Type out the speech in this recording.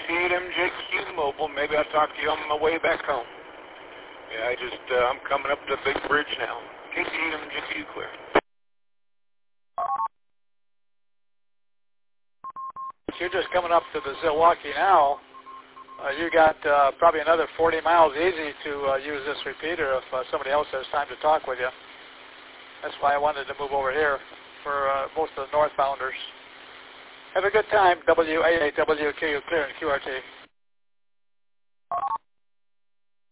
KC8MJQ Mobile. Maybe I'll talk to you on my way back home. Yeah, I'm coming up to the big bridge now. KC8MJQ clear. You're just coming up to the Zilwaukee now. You got probably another 40 miles easy to use this repeater if somebody else has time to talk with you. That's why I wanted to move over here for most of the northbounders. Have a good time, WAAWQ clear and QRT.